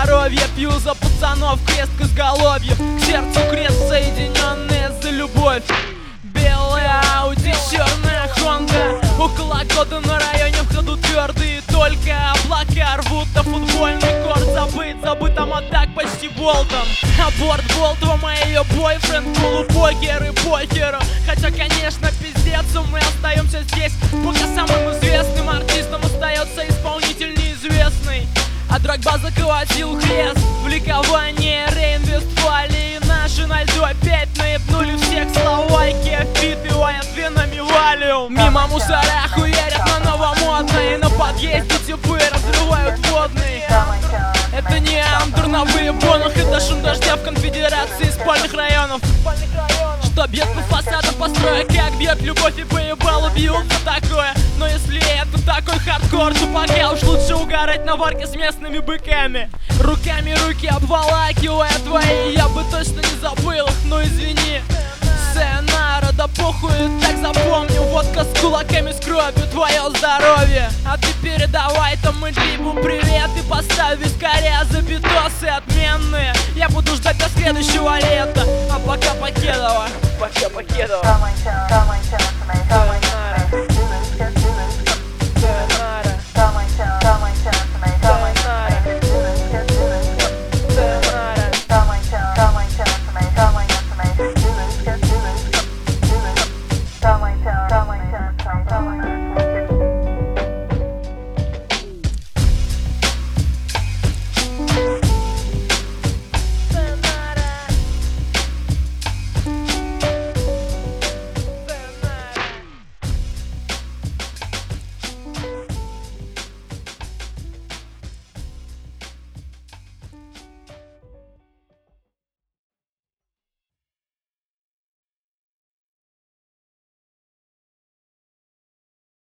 здоровье. Пью за пацанов крест к изголовью, к сердцу крест, соединенные за любовь. Белая Ауди, черная Хонда, около года на районе в ходу твердые. Только облака рвут на футбольный корт. Забытом, а так почти болтом. Аборт Болтова, ее бойфренд, полупокер и покеру. Хотя, конечно, пиздец, мы остаемся здесь, пока самым известным артистом остается исполнитель неизвестный. А драгба заколотил крест в ликование Рейн-Вестфалии. Наши на льду опять наебнули всех словайки, впитывая венами валиум. Мимо мусора хуярят на новомодной, на подъезде типы разрывают водный. Это не андур на выебонах, это шум дождя в конфедерации спальных районов. Что бьет по фасадам построек, как бьет любовь и поебал, убьют за такое. Но если это такой хардкор, то пока уж лучше угорать на варке с местными быками. Руками руки обволакивая твои, я бы точно не забыл их, но извини. Сценара, да похуй, так запомню. Водка с кулаками, с кровью, твое здоровье. А ты передавай тому дрибу привет и поставь вискаря за битосы отменные. Я буду ждать до следующего лета, а пока Покедова. Пока Покедова.